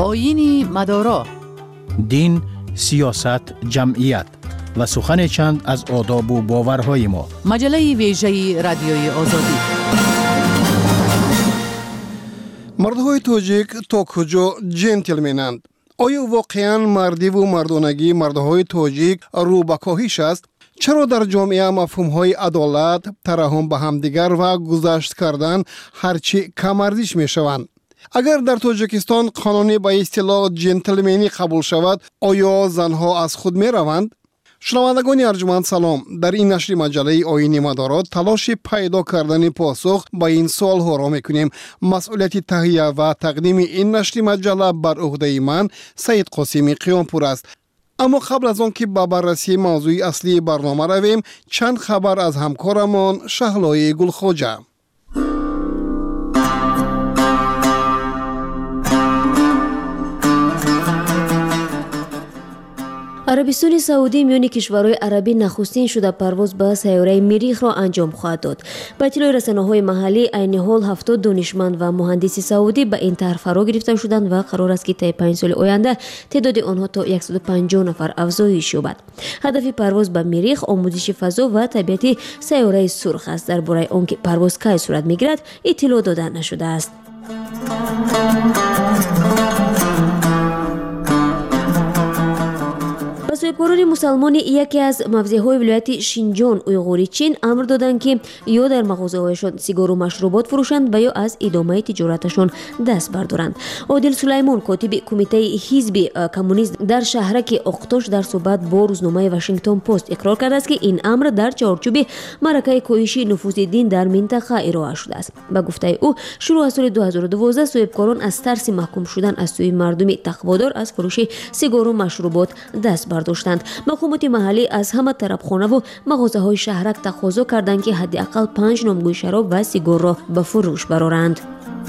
آیین مدارا، دین، سیاست، جمعیت و سخن چند از آداب و باورهای ما. مجله ویژه رادیوی آزادی. مردهای توجیک تا کجا جنتلمنند؟ آیا واقعا مردی و مردانگی مردهای توجیک رو به کاهش است؟ چرا در جامعه مفهوم‌های عدالت، ترحم به همدیگر و گذشت کردن هرچی کم ارزش می‌شوند؟ اگر در تاجیکستان قانونی به اصطلاح جنتلمنی قبول شود، آیا زنها از خود می‌روند؟ شنوندگان ارجمند سلام. در این نشر مجله آیین مدارا تلاش پیدا کردن پاسخ به این سوال‌ها را می‌کنیم. مسئولیت تهیه و تقدیم این نشر مجله بر عهده من سید قاسمی قیامپور است. اما قبل از آن که به بررسی موضوع اصلی برنامه رویم، چند خبر از همکارمان شهلای گلخواجه. عربستان سعودی میان کشورهای عربی نخستین شده پرواز به سیاره مریخ را انجام خواهد داد. به اطلاع رسانه‌های محلی، عین حال 70 دانشمند و مهندس سعودی به این طرح فرا گرفته شدند و قرار است که طی 5 سال آینده تعداد آنها تا 150 نفر افزایش یابد. هدف پرواز به مریخ آموزش فضا و طبیعت سیاره سرخ است. درباره آنکه پرواز کی صورت می‌گیرد اطلاع داده نشده است. صاحبکاران مسلمان یکی از موضع‌های ولایت شینجان اویغوری چین امر دادند که یا در مغازه‌هایشان سیگار و مشروبات فروشند و یا از ادامه تجارتشان دست بردارند. عادل سلیمان، کاتب کمیته حزب کمونیست در شهرک اقتاش، در صحبت با روزنامه واشنگتن پست اقرار کرده است که این امر در چارچوب معرکه کاهش نفوذ دین در منطقه ارائه شده است. به گفته او، شروع از سال 2012 صاحبکاران از ترس محکوم شدن از سوی مردم تقوادار از فروش سیگار و مشروبات دست برداشتند. مقامات محلی از همه طرفخانه و مغازه‌های شهرک تقاضا کردند که حداقل 5 نامگوی شراب و سیگار را به فروش برآورند.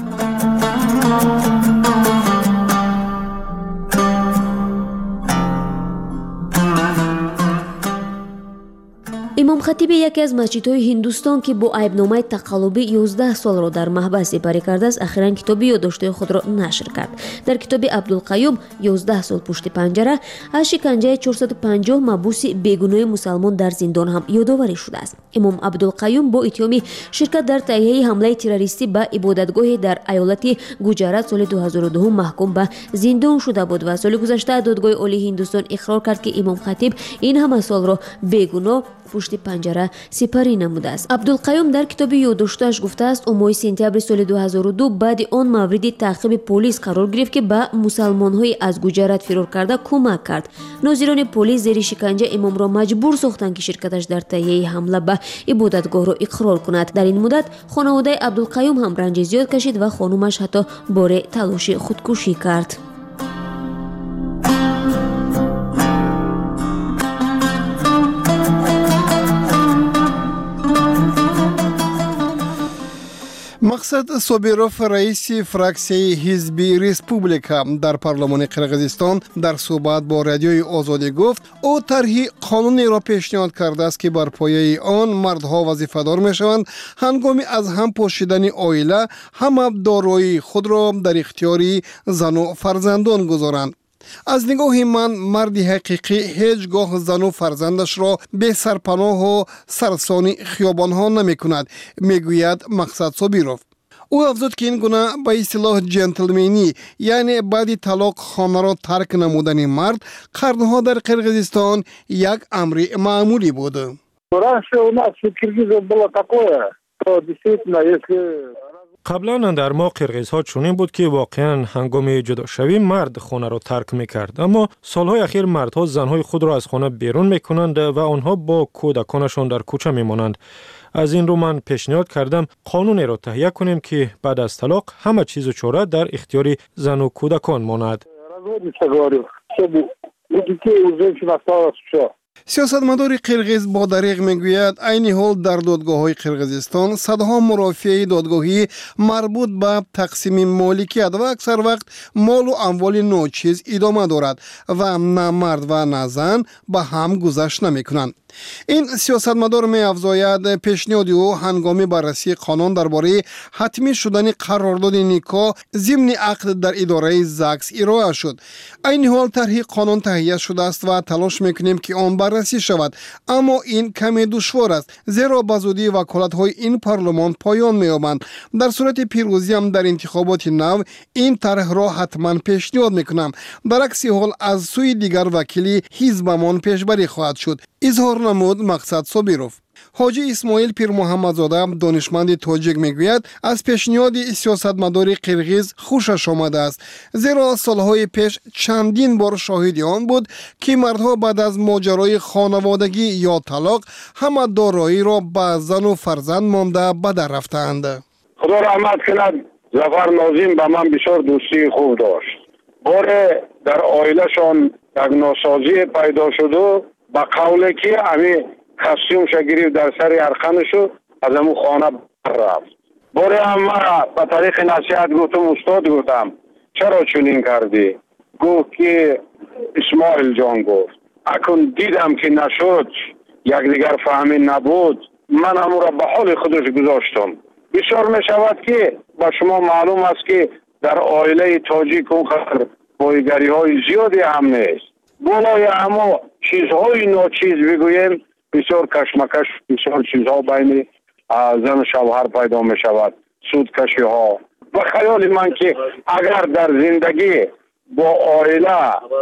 امام خطیب یکی از مسجدهای هندوستان که با عیبنامه تقلبی 11 سال را در محبس سپری کرده است، اخیراً کتاب یادداشت‌های خود را نشر کرد. در کتاب عبدالقیوم 11 سال پشت پنجره از شکنجه 450 محبوس بیگناه مسلمان در زندان هم یادآوری شده است. امام عبدالقیوم با اتهام شرکت در تهیه حمله تروریستی به عبادتگاهی در ایالت گوجرات سال 2002 محکوم به زندان شده بود و سال گذشته دادگاه عالی هندوستان اقرار کرد که امام خطیب این همه سال را بیگناه پشت پنجره سپری نموده است. عبدالقیوم در کتاب یادداشتش گفته است او ماه سپتامبر سال 2002 بعد آن مورد تعقیب پلیس قرار گرفت که به مسلمان‌های از گوجرات فرار کرده کمک کرد. ناظران پلیس زیر شکنجه امام را مجبور ساختند که شرکتش در تهیه حمله به عبادتگاه را اقرار کند. در این مدت خانواده عبدالقیوم هم رنج زیاد کشید و خانومش حتی بار تلاش خودکشی کرد. مقصد صابیروف، رئیس فراکسیون حزب ریسپوبلیکا در پارلمان قرقیزستان، در صحبت با رادیوی آزادی گفت او طرح قانونی را پیشنهاد کرده است که بر پایه آن مردها وظیفه‌دار میشوند هنگام از هم پاشیدن عائله هم دارایی خود را در اختیار زن و فرزندان گذارند. از نگاه من مرد حقیقی هیچگاه زن و فرزندش را به سرپناه و سرسان خیابانها نمی کند، میگوید مقصد صابیروف. او افزود که این گونه به اصطلاح جنتلمنی، یعنی بعد طلاق خانه را ترک نمودن مرد، قرنها در قرقیزستان یک امر معمولی بود. قبلا در ما قرقیزها چنین بود که واقعا هنگام جدا شوی مرد خانه را ترک میکرد، اما سالهای اخیر مردها زنهای خود را از خانه بیرون میکنند و آنها با کودکانشان در کوچه میمانند. از این رو من پیشنهاد کردم قانونی را تهیه کنیم که بعد از طلاق همه چیز و چاره در اختیار زن و کودکان ماند. سیاستمدار قرقیز با دریغ میگوید عین حال در دادگاه‌های قرقیزستان صدها مرافعه دادگاهی مربوط به تقسیم مالکیت و اکثر وقت مال و اموال ناچیز ادامه دارد و نه مرد و نه زن به هم گذشت نمی‌کنند. این سیاستمدار می‌افزاید پیشنهاد او هنگام بررسی قانون درباره حتمی شدن قرارداد نیکا ضمن عقد در اداره زاکس ارائه شد. این حال طرح قانون تهیه شده است و تلاش میکنیم که آن بررسی شود، اما این کمی دشوار است زیرا به زودی وکالت‌های این پارلمان پایان می‌یابند. در صورت پیروزی هم در انتخابات نو این طرح را حتما پیشنهاد میکنم. در عکس حال از سوی دیگر وکیلی حزبمان پیشبری خواهد شد، اظهار نمود مقصد صابیروف. حاجی اسماعیل پیر محمدزاده دانشمند تاجیک میگوید از پیشنهاد سیاستمدار قرغیز خوشش آمده است، زیرا سالهای پیش چندین بار شاهد آن بود که مردها بعد از ماجرای خانوادگی یا طلاق همه دارایی را به زن و فرزند مانده به در رفتند. خدا رحمت کند ظفر ناظم به من بسیار دوستی خوب داشت. باره در عائله‌شان یک ناسازی پیدا شد و به قولی که امی خصیومش گرفت در سر ارخانشو از امو خانه رفت. باره هم به طریق نصیحت گفتم استاد گفتم چرا چنین کردی؟ گفت که اسماعیل جان گفت اکن دیدم که نشد یک دیگر فهمی نبود من امو را به حال خودش گذاشتم. بسیار می شود که با شما معلوم است که در عائله تاجیک اون خطر بایگری های زیادی هم نیست. بالای اما چیزهای ناچیز بگویم بسیار کشمکش بسیار چیزها بین زن و شوهر پیدا می شود، سودکشی ها. و خیال من که اگر در زندگی با عائله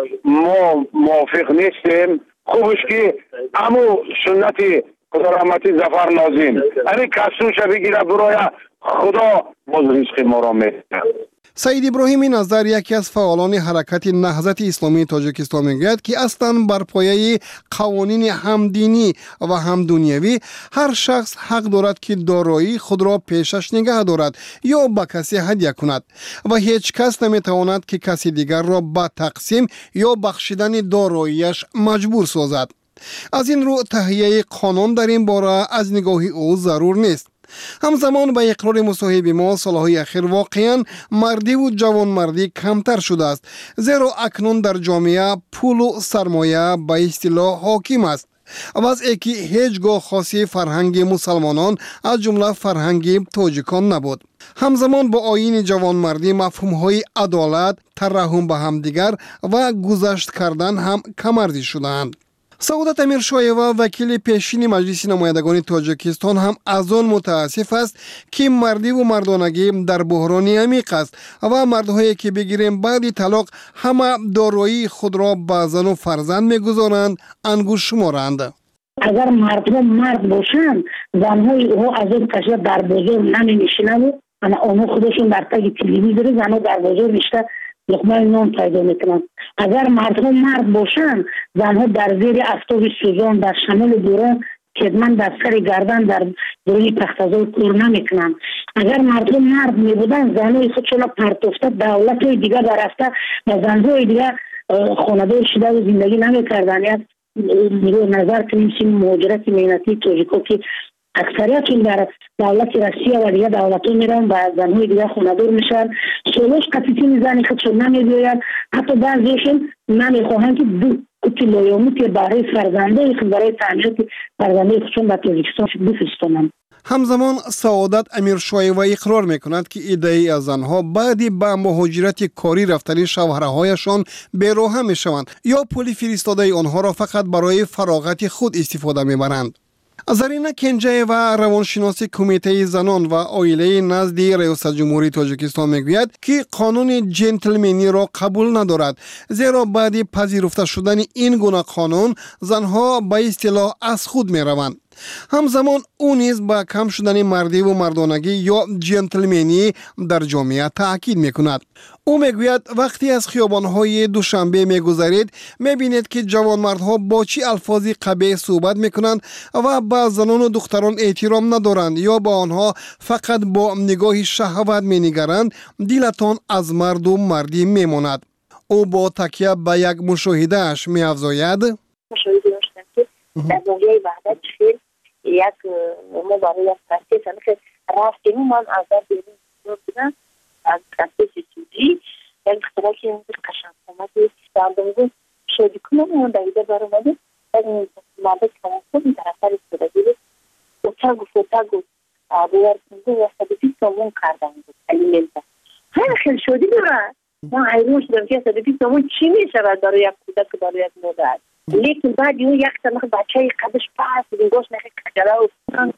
ما موافق نیستیم خوبش که امو سنتی خدا رحمتی ظفر ناظم امی کسوش بگیره برای خدا باز رزق ما را میده. سعید ابراهیمی نظر یکی از فعالان حرکت نهضت اسلامی تاجیکستان میگوید که اصلا بر پایه قوانین هم دینی و هم دنیوی هر شخص حق دارد که دارایی خود را پیشش نگه دارد یا به کسی هدیه کند و هیچ کس نمیتواند که کسی دیگر را به تقسیم یا بخشیدن داراییش مجبور سازد. از این رو تهیه قانون در این باره از نگاه او ضرور نیست. همزمان با اقرار مصاحب ما سالهای اخیر واقعا مردی و جوانمردی کمتر شده است، زیرا اکنون در جامعه پول و سرمایه به اصطلاح حاکم است. وضعی که هیچگاه خاصی فرهنگ مسلمانان از جمله فرهنگ تاجیکان نبود. همزمان با آیین جوانمردی مفهوم‌های عدالت، ترحم به همدیگر و گذشت کردن هم کم‌ارزی شدند. سعادت امیرشایوا وکیل پیشین مجلس نمایندگان تاجیکستان هم از آن متاسف است که مردی و مردانگی در بحرانی عمیق است و مردهایی که بگیریم بعد طلاق همه دارایی خود را به زن و فرزند میگذارند انگوش شمارند. اگر مردم مرد باشند زنهای او از این کشور در بازار نمی‌نشینند، آنها خودشون در تگ تلویزیون زنها در بازار نشسته لقمه نان پیدا میکنند. اگر مردم مرد باشند زنها در زیر آفتاب سوزان در شمال بوران خدمت در سر گردن در روی تخت‌های کار نمیکنند. اگر مردم مرد میبودند زنهای خودشون پرتافته دولت دیگر در رفته و زنهای دیگر خانواده شده و زندگی نمیکردند. یک نظر کنیم سیم مهاجرت مهنتی تاجیکا که اکثریتشون در دولت روسیه و دیگه دولت‌ها میرن و زنهای دیگه خونه‌دار میشن. سولش قطعی زنی خودشون نمی‌بیاین، حتی بعضیشون نمیخواهند که دو کتی لایامی که برای فرزنده خود برای تعمیرات فرزنده خودشون به تاجیکستان بفرستانند. همزمان سعادت امیرشایوا اقرار میکند که عده‌ای از آنها بعدی به مهاجرت کاری رفتن شوهرهایشان بی‌راه میشوند یا پول فرستاده آنها را فقط برای فراغت خود استفاده میبرند. زرینه کنجه و روانشناس کمیته زنان و عائله نزد ریاست جمهوری تاجیکستان میگوید که قانون جنتلمنی را قبول ندارد، زیرا بعد پذیرفته شدن این گونه قانون زنها به اصطلاح از خود میروند. همزمان او نیز با کم شدن مردی و مردانگی یا جنتلمنی در جامعه تاکید میکند. او میگوید وقتی از خیابان‌های دوشنبه میگذرید میبینید که جوانمردها با چه الفاظی قبیح صحبت میکنند و با زنان و دختران احترام ندارند یا با آنها فقط با نگاه شهوت مینگرند. دلتان از مرد و مردی میماند. او با تکیه به یک مشاهده اش میافزاید مشاهده داشتم که در دنیای وحدت فیلم یک ما برای یک پرسه که رفتیم من از در بیرون بودم از پرسه سوزی یک اختلاف که این قشنگ آمد دردم گفت شادی کنم اون دقیقه برامده مرد کمانسون در اثر استرادیل فوتاگو باید کنده و 120 تومن کردن بود الیمنتا. خیلی خیلی شدی داره. من حیرون شدم که 120 تومن چی میشه برای یک کودک برای یک مادر. لیکن بعد اون یک سنخ بچه قدش پاس دیگوش نخی کجلا و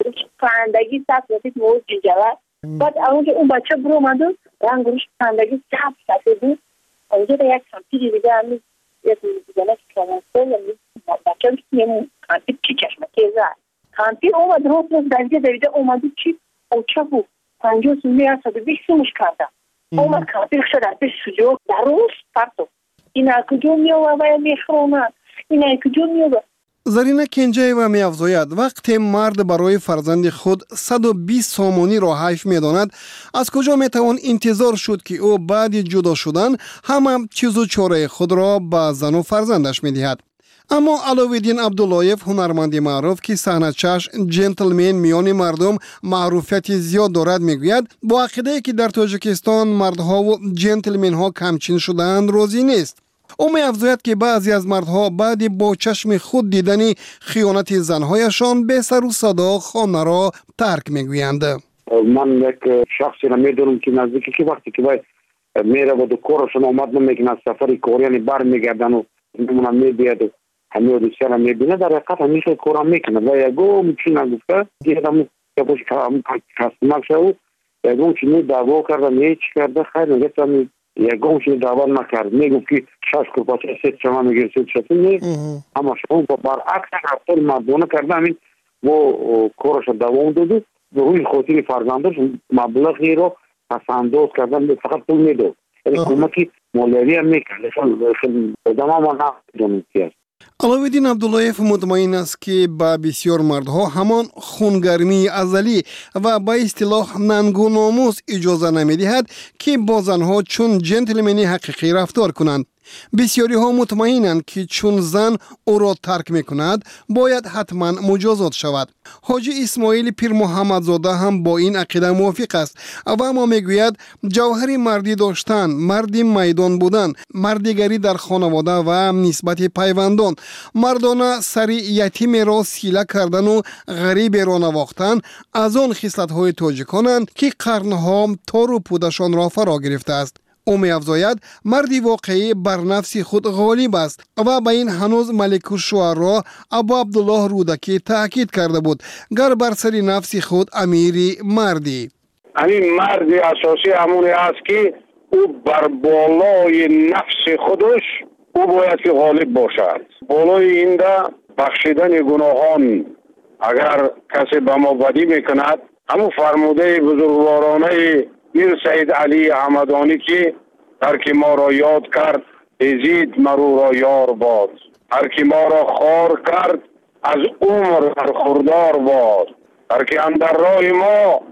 پرندگی ساعت وقتی موز جنجلا. بعد اون بچه برو ماندو رنگوش پرندگی ساعت بود. اونجا در یک کمپیری دیگه همی یک دیگه کمانسون بچه هم که کمپیر چی چشمه تیزه. کمپیر اومد روز دویده اومده چی اوچه بود 50 سومی 120 سومش کرده اومد کمپیر شد از پیش سجوه در روز پرتو اینا کجا میوه و میخرونه اینا کجا میوه. زرینه کنجایوا می افزاید وقتی مرد برای فرزند خود 120 سامانی را حیف می داند از کجا می توان انتظار شد که او بعد جدا شدن همه چیز و چاره خود را به زن و فرزندش می دهد. اما علاوالدین عبداللایف هنرمند معروف که صحنه‌چش جنتلمن میان مردم معروفیت زیاد دارد میگوید با عقیده که در تاجیکستان مردها و جنتلمن ها کمچین شدند راضی نیست. او می‌افزاید که بعضی از مردها بعد با چشم خود دیدن خیانت زنهایشان به سر و صدا خانه را ترک میگویند. من یک شخصی را میدونم که نزدیکی که وقتی که باید میره و دو کارشون آمد نمیکنن از سفر کار یعنی بر میگردن و نمونم میبید و همه دوستان هم میبینه در حقیقت همیشه کارم میکنه و یکم چی نگفته دیدم که باش کستمر شد یکم چی دعوا کردم هیچ کرده خیر نگفتم یکم چی دعوا نکرد میگفت که 6 کورپاچه 3 شما میگیره 3 شما نیست اما شما برعکس رفتار مردانه کرده همین و کارش دوام داده به روی خاطر فرزندش مبلغی رو پسنداز کردن فقط پول میداد یعنی کمکی مالیاتی هم میکرد خیلی ادامه ما نمیدونم کی است. علاوالدین عبداللایف مطمئن است که با بسیار مردها همان خونگرمی ازلی و با اصطلاح ننگ و ناموس اجازه نمیدهد که با زنها چون جنتلمنی حقیقی رفتار کنند. بسیاری ها مطمئنند که چون زن او را ترک می کند باید حتما مجازات شود. حاجی اسماعیل پیر محمدزاده هم با این عقیده موافق است و اما میگوید جوهر مردی داشتن، مردی میدان بودن، مردیگری در خانواده و نسبت پیوندان، مردانه سری یتیم را سیله کردن و غریب را نواختن از آن خصلت های تاجیکانند که قرنها تار و پودشان را فرا گرفته است. او می‌افزاید مردی واقعی بر نفس خود غالب است و به این هنوز ملک الشعراء ابا عبدالله رودکی تاکید کرده بود گر بر سر نفس خود امیری مردی. همین مردی اساسی همونی است که او بر بالای نفس خودش او باید که غالب باشد. بالای اینده بخشیدن گناهان اگر کسی به ما بدی میکند همون فرموده بزرگوارانه میر سید علی حمدانی که هر کی ما را یاد کرد ازید مرو را یار باد هر کی ما را خار کرد از عمر برخوردار باد هر کی اندر راه ما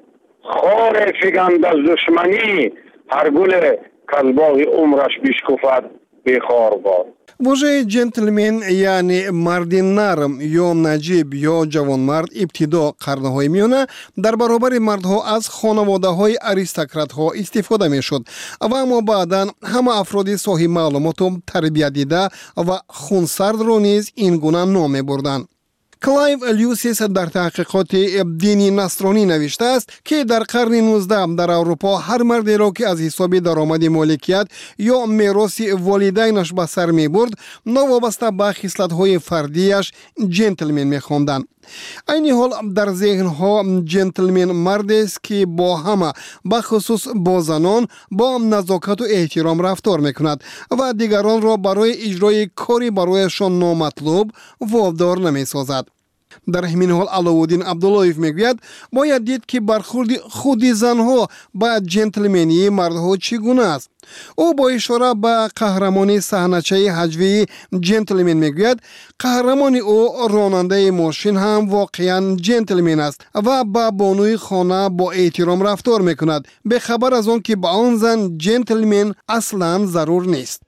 خار فگند از دشمنی هر گل کلباغ عمرش بشکفد بیخار باد. واژه جنتلمن یعنی مرد نرم یا نجیب یا جوانمرد ابتدا قرنهای میانه در برابر مردها از خانواده های اریستوکرات ها استفاده می شد و اما بعدا همه افراد صاحب معلومات و تربیت دیده و خونسرد رو نیز این گونه نام می بردن. کلایو لیوسیس در تحقیقات دینی نصرانی نوشته است که در قرن 19 در اروپا هر مردی را که از حساب درآمد مالکیت یا میراث والدینش به سر می برد نوابسته به خصلت‌های فردیش جنتلمن می خواندند. این حال در ذهنها جنتلمن مرد است که با همه بخصوص با زنان با نزاکت و احترام رفتار میکند و دیگران را برای اجرای کاری برایشان نامطلوب وادار نمیسازد. در همین حال علاوالدین عبداللایف میگوید باید دید که برخورد خودی زنها با جنتلمنی مردها چگونه است. او با اشاره به قهرمانی صحنه‌چه هجوی جنتلمن میگوید قهرمان او راننده ماشین هم واقعا جنتلمن است و با بانوی خانه با احترام رفتار میکند به خبر از آن که با آن زن جنتلمن اصلا ضرور نیست.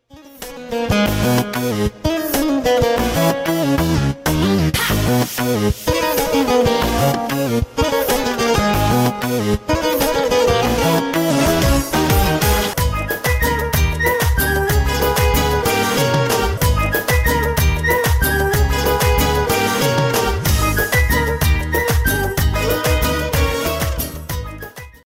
Thank you.